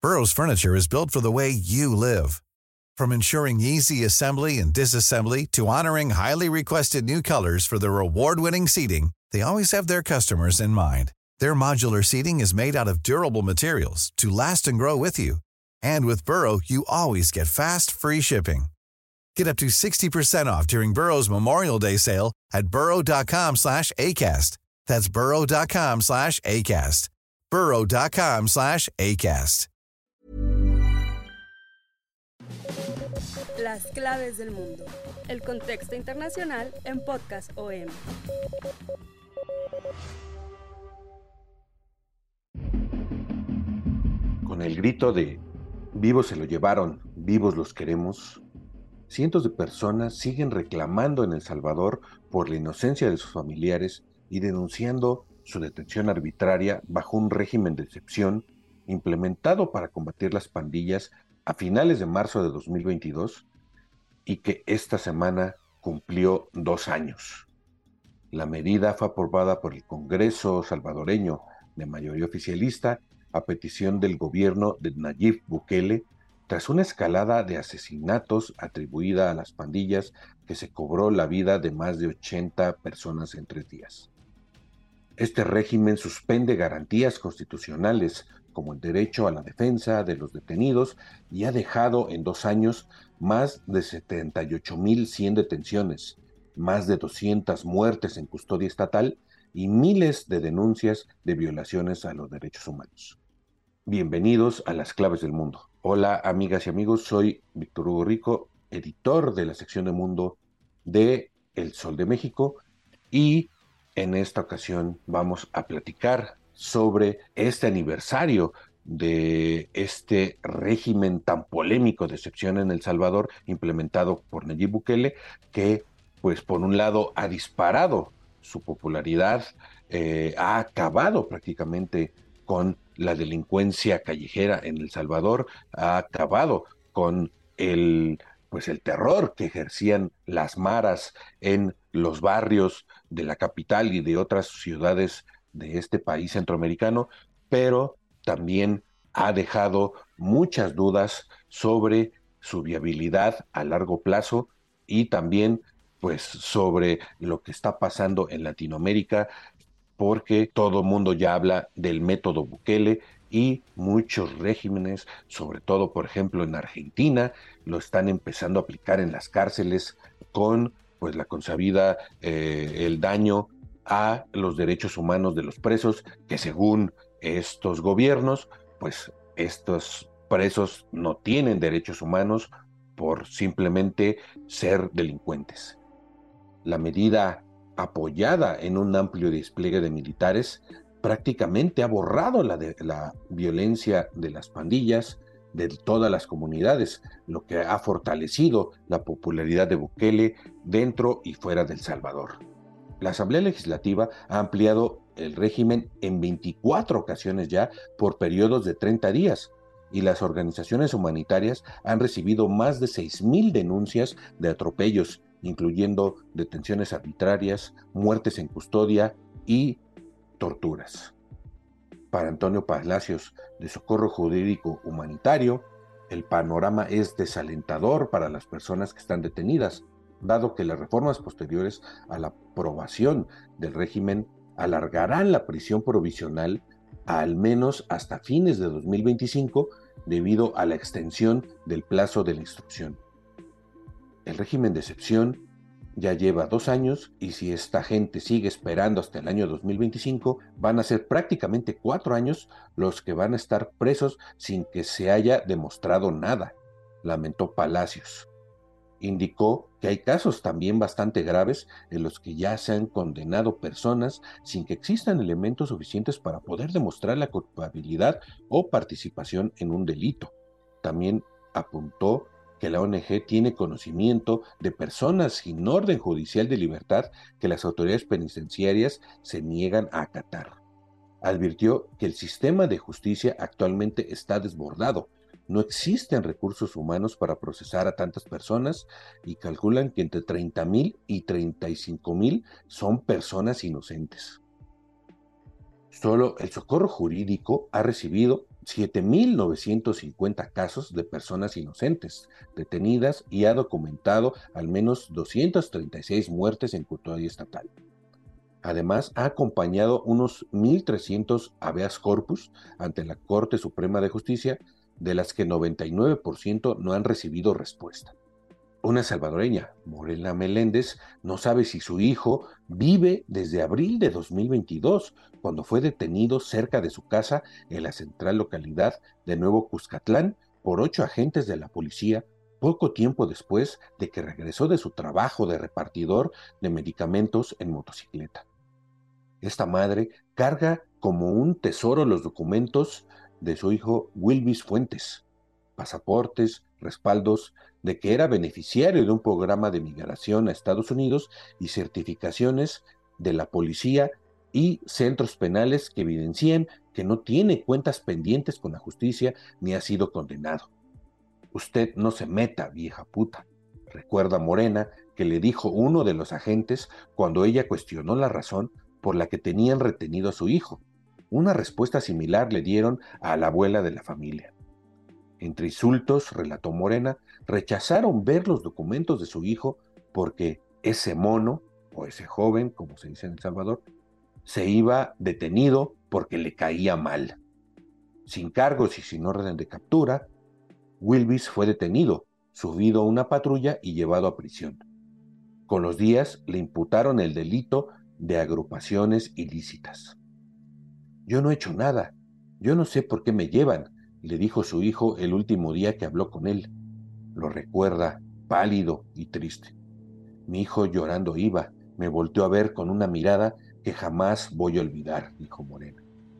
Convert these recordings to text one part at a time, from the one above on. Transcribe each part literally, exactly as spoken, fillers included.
Burrow's furniture is built for the way you live. From ensuring easy assembly and disassembly to honoring highly requested new colors for their award-winning seating, they always have their customers in mind. Their modular seating is made out of durable materials to last and grow with you. And with Burrow, you always get fast, free shipping. Get up to sixty percent off during Burrow's Memorial Day sale at burrow.com slash ACAST. That's burrow.com slash ACAST. burrow.com slash ACAST. Las claves del mundo. El contexto internacional en Podcast O M. Con el grito de "vivos se lo llevaron, vivos los queremos", cientos de personas siguen reclamando en El Salvador por la inocencia de sus familiares y denunciando su detención arbitraria bajo un régimen de excepción implementado para combatir las pandillas a finales de marzo de dos mil veintidós y que esta semana cumplió dos años. La medida fue aprobada por el Congreso salvadoreño de mayoría oficialista a petición del gobierno de Nayib Bukele tras una escalada de asesinatos atribuida a las pandillas que se cobró la vida de más de ochenta personas en tres días. Este régimen suspende garantías constitucionales como el derecho a la defensa de los detenidos y ha dejado en dos años más de setenta y ocho mil cien detenciones, más de doscientas muertes en custodia estatal y miles de denuncias de violaciones a los derechos humanos. Bienvenidos a Las Claves del Mundo. Hola amigas y amigos, soy Víctor Hugo Rico, editor de la sección de Mundo de El Sol de México, y en esta ocasión vamos a platicar sobre este aniversario de este régimen tan polémico de excepción en El Salvador implementado por Nayib Bukele, que pues por un lado ha disparado su popularidad, eh, ha acabado prácticamente con la delincuencia callejera en El Salvador, ha acabado con el, pues el terror que ejercían las maras en los barrios de la capital y de otras ciudades de este país centroamericano, pero también ha dejado muchas dudas sobre su viabilidad a largo plazo y también pues sobre lo que está pasando en Latinoamérica, porque todo el mundo ya habla del método Bukele y muchos regímenes, sobre todo por ejemplo en Argentina, lo están empezando a aplicar en las cárceles con pues la consabida, eh, el daño a los derechos humanos de los presos, que según estos gobiernos, pues estos presos no tienen derechos humanos por simplemente ser delincuentes. La medida, apoyada en un amplio despliegue de militares, prácticamente ha borrado la, de, la violencia de las pandillas de todas las comunidades, lo que ha fortalecido la popularidad de Bukele dentro y fuera de El Salvador. La Asamblea Legislativa ha ampliado el régimen en veinticuatro ocasiones ya por periodos de treinta días, y las organizaciones humanitarias han recibido más de seis mil denuncias de atropellos, incluyendo detenciones arbitrarias, muertes en custodia y torturas. Para Antonio Palacios, de Socorro Jurídico Humanitario, el panorama es desalentador para las personas que están detenidas, dado que las reformas posteriores a la aprobación del régimen alargarán la prisión provisional a al menos hasta fines de dos mil veinticinco debido a la extensión del plazo de la instrucción. El régimen de excepción ya lleva dos años y si esta gente sigue esperando hasta el año dos mil veinticinco, van a ser prácticamente cuatro años los que van a estar presos sin que se haya demostrado nada, lamentó Palacios. Indicó que hay casos también bastante graves en los que ya se han condenado personas sin que existan elementos suficientes para poder demostrar la culpabilidad o participación en un delito. También apuntó que la O N G tiene conocimiento de personas sin orden judicial de libertad que las autoridades penitenciarias se niegan a acatar. Advirtió que el sistema de justicia actualmente está desbordado. No existen recursos humanos para procesar a tantas personas y calculan que entre treinta mil y treinta y cinco mil son personas inocentes. Solo el Socorro Jurídico ha recibido siete mil novecientos cincuenta casos de personas inocentes detenidas y ha documentado al menos doscientas treinta y seis muertes en custodia estatal. Además, ha acompañado unos mil trescientos habeas corpus ante la Corte Suprema de Justicia, de las que noventa y nueve por ciento no han recibido respuesta. Una salvadoreña, Morena Meléndez, no sabe si su hijo vive desde abril de dos mil veintidós, cuando fue detenido cerca de su casa en la central localidad de Nuevo Cuscatlán por ocho agentes de la policía, poco tiempo después de que regresó de su trabajo de repartidor de medicamentos en motocicleta. Esta madre carga como un tesoro los documentos de su hijo Wilvis Fuentes, pasaportes, respaldos de que era beneficiario de un programa de migración a Estados Unidos y certificaciones de la policía y centros penales que evidencian que no tiene cuentas pendientes con la justicia ni ha sido condenado. Usted no se meta, vieja puta, recuerda Morena que le dijo uno de los agentes cuando ella cuestionó la razón por la que tenían retenido a su hijo. Una respuesta similar le dieron a la abuela de la familia. Entre insultos, relató Morena, rechazaron ver los documentos de su hijo porque ese mono, o ese joven, como se dice en El Salvador, se iba detenido porque le caía mal. Sin cargos y sin orden de captura, Wilvis fue detenido, subido a una patrulla y llevado a prisión. Con los días le imputaron el delito de agrupaciones ilícitas. Yo no he hecho nada, yo no sé por qué me llevan, le dijo su hijo el último día que habló con él. Lo recuerda, pálido y triste. Mi hijo llorando iba, me volteó a ver con una mirada que jamás voy a olvidar, dijo Morena.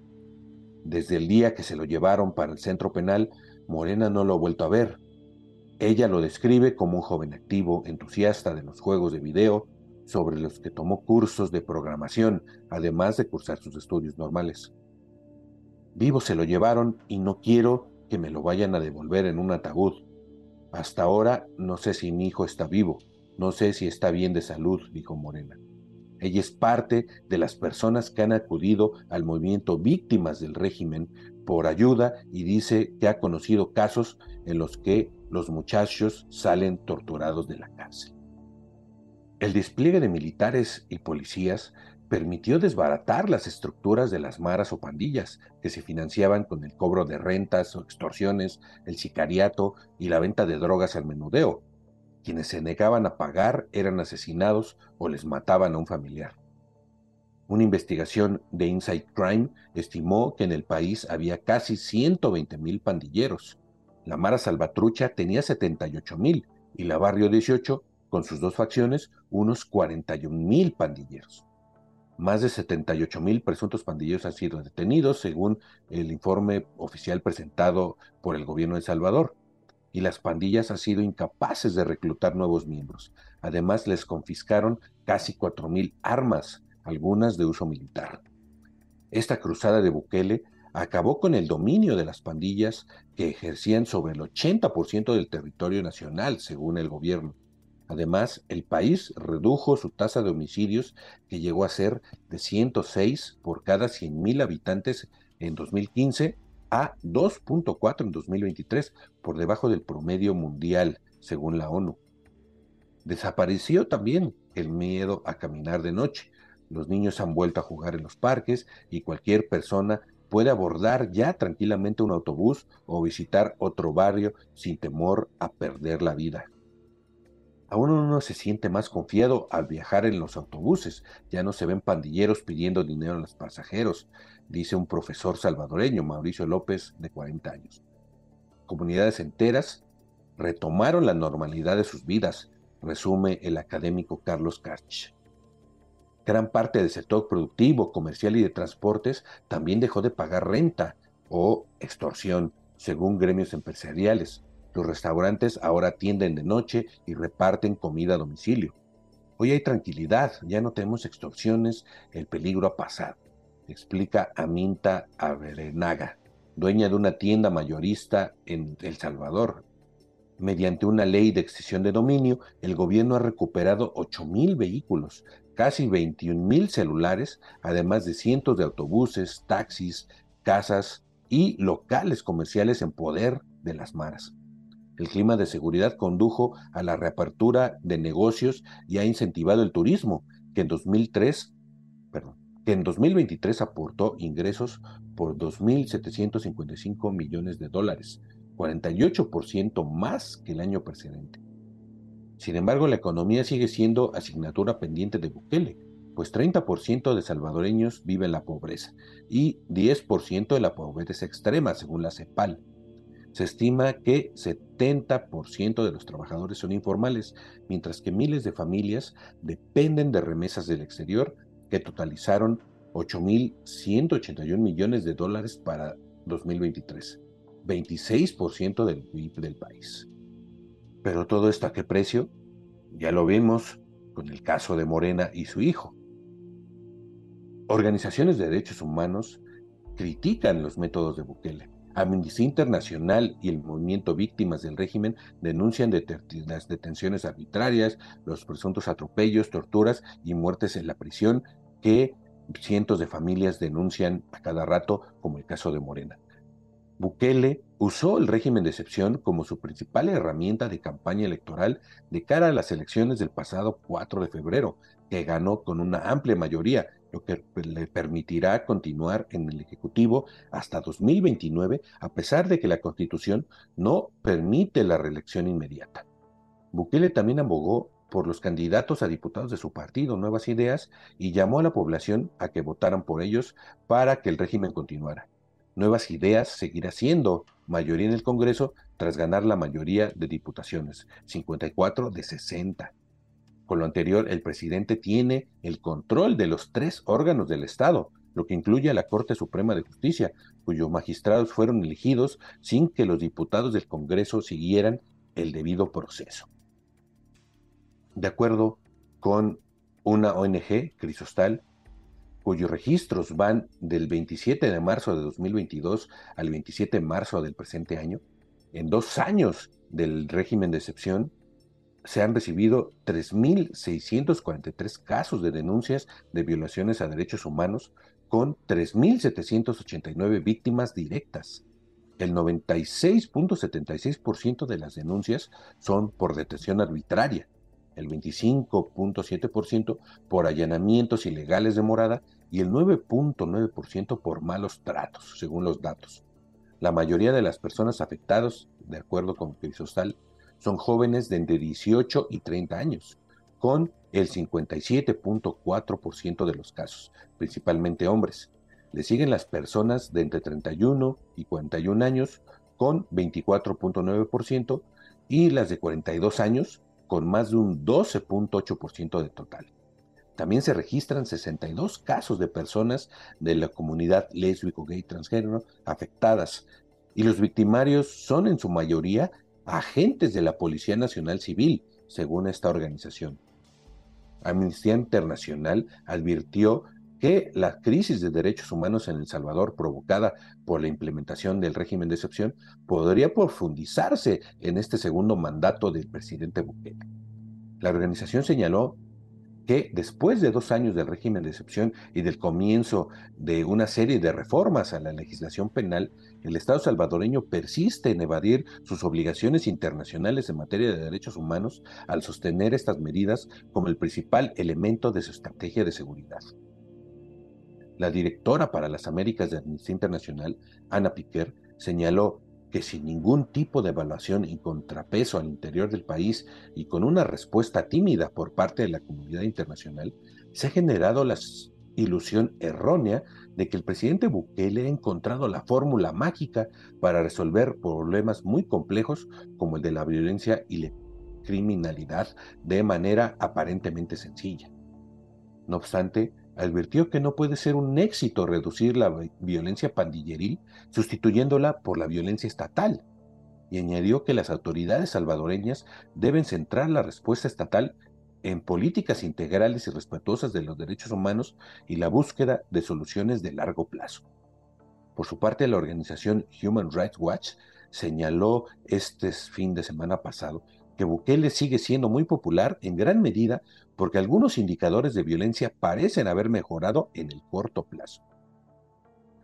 Desde el día que se lo llevaron para el centro penal, Morena no lo ha vuelto a ver. Ella lo describe como un joven activo, entusiasta de los juegos de video, sobre los que tomó cursos de programación, además de cursar sus estudios normales. Vivo se lo llevaron y no quiero que me lo vayan a devolver en un ataúd. Hasta ahora no sé si mi hijo está vivo, no sé si está bien de salud, dijo Morena. Ella es parte de las personas que han acudido al movimiento Víctimas del Régimen por ayuda y dice que ha conocido casos en los que los muchachos salen torturados de la cárcel. El despliegue de militares y policías permitió desbaratar las estructuras de las maras o pandillas que se financiaban con el cobro de rentas o extorsiones, el sicariato y la venta de drogas al menudeo. Quienes se negaban a pagar eran asesinados o les mataban a un familiar. Una investigación de Inside Crime estimó que en el país había casi ciento veinte mil pandilleros. La Mara Salvatrucha tenía setenta y ocho mil y la Barrio dieciocho, con sus dos facciones, unos cuarenta y un mil pandilleros. Más de setenta y ocho mil presuntos pandilleros han sido detenidos, según el informe oficial presentado por el gobierno de El Salvador. Y las pandillas han sido incapaces de reclutar nuevos miembros. Además, les confiscaron casi cuatro mil armas, algunas de uso militar. Esta cruzada de Bukele acabó con el dominio de las pandillas que ejercían sobre el ochenta por ciento del territorio nacional, según el gobierno. Además, el país redujo su tasa de homicidios, que llegó a ser de ciento seis por cada cien mil habitantes en dos mil quince, a dos punto cuatro en dos mil veintitrés, por debajo del promedio mundial, según la ONU. Desapareció también el miedo a caminar de noche. Los niños han vuelto a jugar en los parques y cualquier persona puede abordar ya tranquilamente un autobús o visitar otro barrio sin temor a perder la vida. Aún uno se siente más confiado al viajar en los autobuses. Ya no se ven pandilleros pidiendo dinero a los pasajeros, dice un profesor salvadoreño, Mauricio López, de cuarenta años. Comunidades enteras retomaron la normalidad de sus vidas, resume el académico Carlos Karch. Gran parte del sector productivo, comercial y de transportes también dejó de pagar renta o extorsión, según gremios empresariales. Los restaurantes ahora atienden de noche y reparten comida a domicilio. Hoy hay tranquilidad, ya no tenemos extorsiones, el peligro ha pasado, explica Aminta Aberenaga, dueña de una tienda mayorista en El Salvador. Mediante una ley de extinción de dominio, el gobierno ha recuperado ocho mil vehículos, casi veintiún mil celulares, además de cientos de autobuses, taxis, casas y locales comerciales en poder de las maras. El clima de seguridad condujo a la reapertura de negocios y ha incentivado el turismo, que en dos mil tres, perdón, que en dos mil veintitrés aportó ingresos por dos mil setecientos cincuenta y cinco millones de dólares, cuarenta y ocho por ciento más que el año precedente. Sin embargo, la economía sigue siendo asignatura pendiente de Bukele, pues treinta por ciento de salvadoreños vive en la pobreza y diez por ciento de la pobreza extrema, según la CEPAL. Se estima que setenta por ciento de los trabajadores son informales, mientras que miles de familias dependen de remesas del exterior que totalizaron ocho mil ciento ochenta y uno millones de dólares para dos mil veintitrés, veintiséis por ciento del P I B del país. Pero todo esto ¿a qué precio? Ya lo vimos con el caso de Morena y su hijo. Organizaciones de derechos humanos critican los métodos de Bukele. Amnistía Internacional y el movimiento Víctimas del Régimen denuncian deter- las detenciones arbitrarias, los presuntos atropellos, torturas y muertes en la prisión que cientos de familias denuncian a cada rato, como el caso de Morena. Bukele usó el régimen de excepción como su principal herramienta de campaña electoral de cara a las elecciones del pasado cuatro de febrero, que ganó con una amplia mayoría, lo que le permitirá continuar en el Ejecutivo hasta dos mil veintinueve, a pesar de que la Constitución no permite la reelección inmediata. Bukele también abogó por los candidatos a diputados de su partido, Nuevas Ideas, y llamó a la población a que votaran por ellos para que el régimen continuara. Nuevas Ideas seguirá siendo mayoría en el Congreso tras ganar la mayoría de diputaciones, cincuenta y cuatro de sesenta. Con lo anterior, el presidente tiene el control de los tres órganos del Estado, lo que incluye a la Corte Suprema de Justicia, cuyos magistrados fueron elegidos sin que los diputados del Congreso siguieran el debido proceso. De acuerdo con una O N G, Crisostal, cuyos registros van del veintisiete de marzo de dos mil veintidós al veintisiete de marzo del presente año, en dos años del régimen de excepción, se han recibido tres mil seiscientos cuarenta y tres casos de denuncias de violaciones a derechos humanos, con tres mil setecientos ochenta y nueve víctimas directas. El noventa y seis punto setenta y seis por ciento de las denuncias son por detención arbitraria, el veinticinco punto siete por ciento por allanamientos ilegales de morada y el nueve punto nueve por ciento por malos tratos, según los datos. La mayoría de las personas afectadas, de acuerdo con Crisostal, son jóvenes de entre dieciocho y treinta años, con el cincuenta y siete punto cuatro por ciento de los casos, principalmente hombres. Le siguen las personas de entre treinta y uno y cuarenta y un años, con veinticuatro punto nueve por ciento, y las de cuarenta y dos años, con más de un doce punto ocho por ciento de total. También se registran sesenta y dos casos de personas de la comunidad lésbico, gay, transgénero afectadas, y los victimarios son en su mayoría agentes de la Policía Nacional Civil, según esta organización. Amnistía Internacional advirtió que la crisis de derechos humanos en El Salvador, provocada por la implementación del régimen de excepción, podría profundizarse en este segundo mandato del presidente Bukele. La organización señaló que después de dos años del régimen de excepción y del comienzo de una serie de reformas a la legislación penal, el Estado salvadoreño persiste en evadir sus obligaciones internacionales en materia de derechos humanos al sostener estas medidas como el principal elemento de su estrategia de seguridad. La directora para las Américas de Amnistía Internacional, Ana Piquer, señaló que sin ningún tipo de evaluación y contrapeso al interior del país y con una respuesta tímida por parte de la comunidad internacional, se ha generado la ilusión errónea de que el presidente Bukele ha encontrado la fórmula mágica para resolver problemas muy complejos como el de la violencia y la criminalidad de manera aparentemente sencilla. No obstante, advirtió que no puede ser un éxito reducir la violencia pandilleril sustituyéndola por la violencia estatal, y añadió que las autoridades salvadoreñas deben centrar la respuesta estatal en políticas integrales y respetuosas de los derechos humanos y la búsqueda de soluciones de largo plazo. Por su parte, la organización Human Rights Watch señaló este fin de semana pasado que Bukele sigue siendo muy popular en gran medida porque algunos indicadores de violencia parecen haber mejorado en el corto plazo.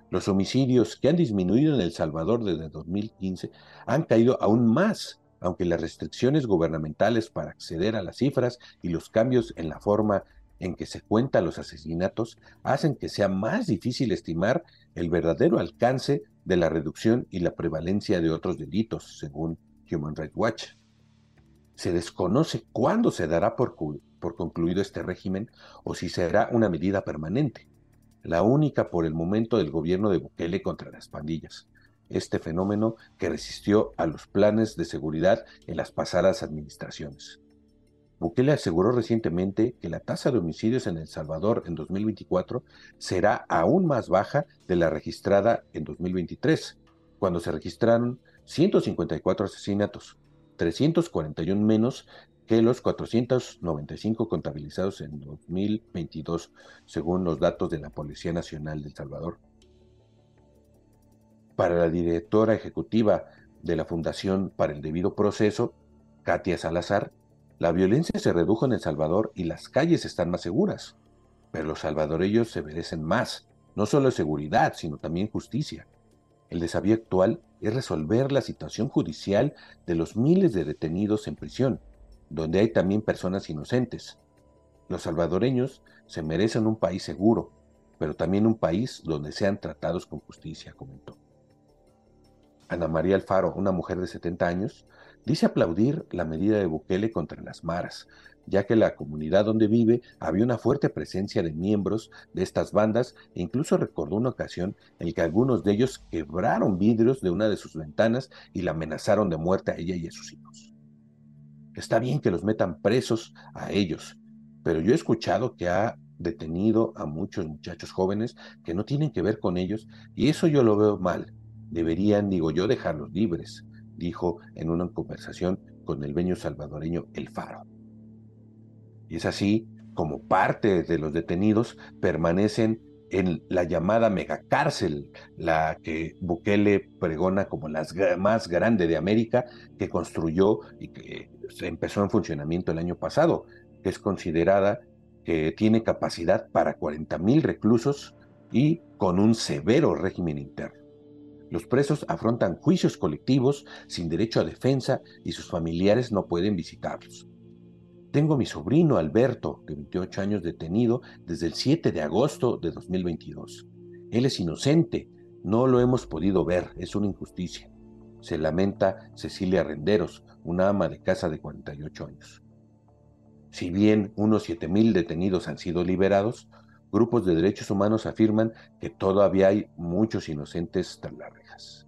Los homicidios, que han disminuido en El Salvador desde dos mil quince, han caído aún más, aunque las restricciones gubernamentales para acceder a las cifras y los cambios en la forma en que se cuentan los asesinatos hacen que sea más difícil estimar el verdadero alcance de la reducción y la prevalencia de otros delitos, según Human Rights Watch. Se desconoce cuándo se dará por, por concluido este régimen o si será una medida permanente, la única por el momento del gobierno de Bukele contra las pandillas. Este fenómeno que resistió a los planes de seguridad en las pasadas administraciones. Bukele aseguró recientemente que la tasa de homicidios en El Salvador en dos mil veinticuatro será aún más baja de la registrada en dos mil veintitrés, cuando se registraron ciento cincuenta y cuatro asesinatos, trescientos cuarenta y uno menos que los cuatrocientos noventa y cinco contabilizados en dos mil veintidós, según los datos de la Policía Nacional de El Salvador. Para la directora ejecutiva de la Fundación para el Debido Proceso, Katia Salazar, la violencia se redujo en El Salvador y las calles están más seguras, pero los salvadoreños se merecen más, no solo seguridad, sino también justicia. El desafío actual es resolver la situación judicial de los miles de detenidos en prisión, donde hay también personas inocentes. Los salvadoreños se merecen un país seguro, pero también un país donde sean tratados con justicia, comentó. Ana María Alfaro, una mujer de setenta años, dice aplaudir la medida de Bukele contra las maras, ya que en la comunidad donde vive había una fuerte presencia de miembros de estas bandas e incluso recordó una ocasión en que algunos de ellos quebraron vidrios de una de sus ventanas y la amenazaron de muerte a ella y a sus hijos. Está bien que los metan presos a ellos, pero yo he escuchado que ha detenido a muchos muchachos jóvenes que no tienen que ver con ellos y eso yo lo veo mal. Deberían, digo yo, dejarlos libres, dijo en una conversación con el veño salvadoreño El Faro. Y es así como parte de los detenidos permanecen en la llamada megacárcel, la que Bukele pregona como la más grande de América, que construyó y que empezó en funcionamiento el año pasado, que es considerada que tiene capacidad para cuarenta mil reclusos y con un severo régimen interno. Los presos afrontan juicios colectivos sin derecho a defensa y sus familiares no pueden visitarlos. Tengo a mi sobrino Alberto, de veintiocho años, detenido desde el siete de agosto de dos mil veintidós. Él es inocente, no lo hemos podido ver, es una injusticia. Se lamenta Cecilia Renderos, una ama de casa de cuarenta y ocho años. Si bien unos siete mil detenidos han sido liberados, grupos de derechos humanos afirman que todavía hay muchos inocentes tras las rejas.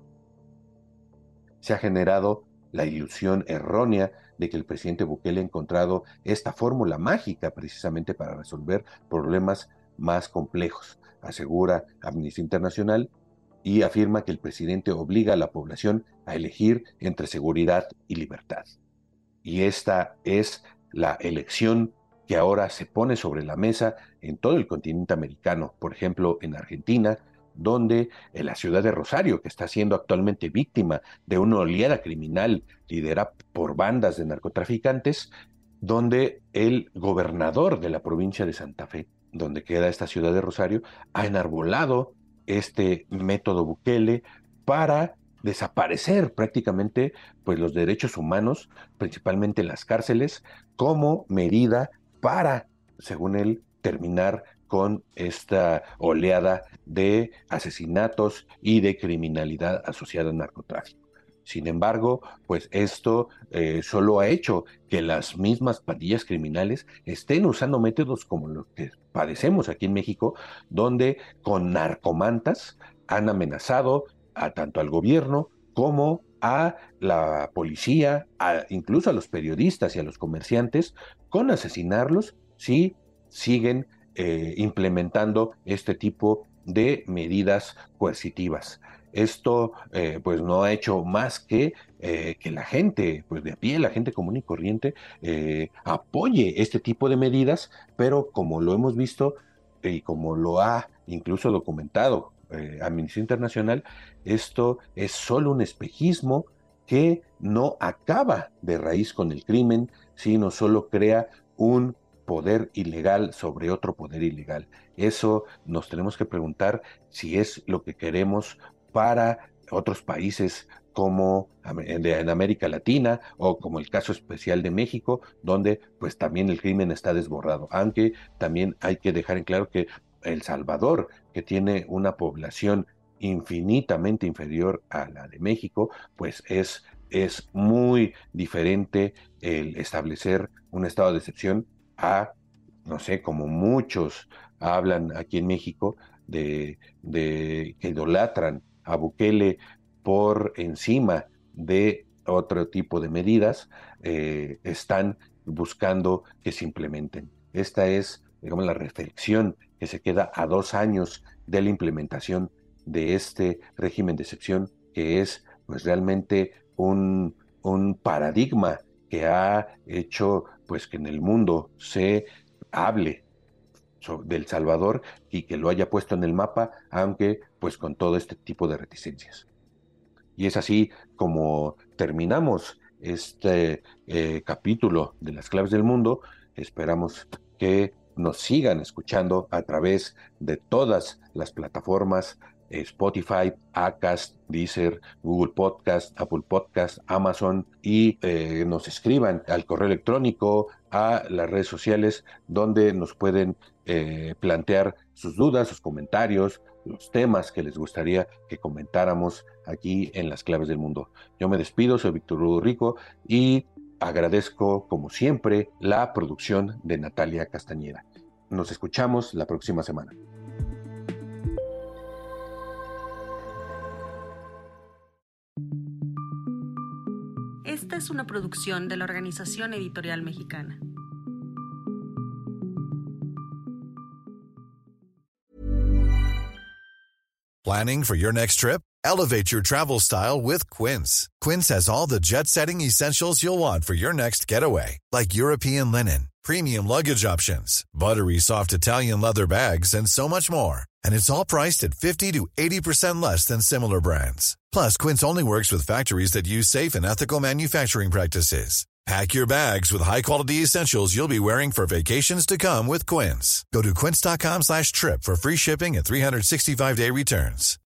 Se ha generado la ilusión errónea de que el presidente Bukele ha encontrado esta fórmula mágica precisamente para resolver problemas más complejos, asegura Amnistía Internacional, y afirma que el presidente obliga a la población a elegir entre seguridad y libertad. Y esta es la elección que ahora se pone sobre la mesa en todo el continente americano, por ejemplo, en Argentina, donde en la ciudad de Rosario, que está siendo actualmente víctima de una oleada criminal liderada por bandas de narcotraficantes, donde el gobernador de la provincia de Santa Fe, donde queda esta ciudad de Rosario, ha enarbolado este método Bukele para desaparecer prácticamente pues, los derechos humanos, principalmente en las cárceles, como medida para, según él, terminar con esta oleada de asesinatos y de criminalidad asociada al narcotráfico. Sin embargo, pues esto eh, solo ha hecho que las mismas pandillas criminales estén usando métodos como los que padecemos aquí en México, donde con narcomantas han amenazado a tanto al gobierno como a la policía, a, incluso a los periodistas y a los comerciantes, con asesinarlos si siguen eh, implementando este tipo de medidas coercitivas. Esto eh, pues no ha hecho más que eh, que la gente pues de a pie, la gente común y corriente eh, apoye este tipo de medidas, pero como lo hemos visto y eh, como lo ha incluso documentado eh, Amnistía Internacional, esto es solo un espejismo que no acaba de raíz con el crimen, sino solo crea un poder ilegal sobre otro poder ilegal. Eso nos tenemos que preguntar si es lo que queremos para otros países como en América Latina o como el caso especial de México, donde pues también el crimen está desbordado, aunque también hay que dejar en claro que El Salvador, que tiene una población infinitamente inferior a la de México, pues es, es muy diferente el establecer un estado de excepción a, no sé, como muchos hablan aquí en México, de, de que idolatran a Bukele por encima de otro tipo de medidas, eh, están buscando que se implementen. Esta es, digamos, la reflexión que se queda a dos años de la implementación de este régimen de excepción, que es pues realmente un, un paradigma que ha hecho pues que en el mundo se hable de El Salvador y que lo haya puesto en el mapa, aunque pues con todo este tipo de reticencias. Y es así como terminamos este eh, capítulo de Las Claves del Mundo. Esperamos que nos sigan escuchando a través de todas las plataformas, eh, Spotify, Acast, Deezer, Google Podcast, Apple Podcast, Amazon, y eh, nos escriban al correo electrónico, a las redes sociales, donde nos pueden eh, plantear sus dudas, sus comentarios, los temas que les gustaría que comentáramos aquí en Las Claves del Mundo. Yo me despido, soy Víctor Hugo Rico y agradezco, como siempre, la producción de Natalia Castañeda. Nos escuchamos la próxima semana. Esta es una producción de la Organización Editorial Mexicana. Planning for your next trip? Elevate your travel style with Quince. Quince has all the jet-setting essentials you'll want for your next getaway, like European linen, premium luggage options, buttery soft Italian leather bags, and so much more. And it's all priced at fifty to eighty percent less than similar brands. Plus, Quince only works with factories that use safe and ethical manufacturing practices. Pack your bags with high-quality essentials you'll be wearing for vacations to come with Quince. Go to quince.com slash trip for free shipping and three sixty-five day returns.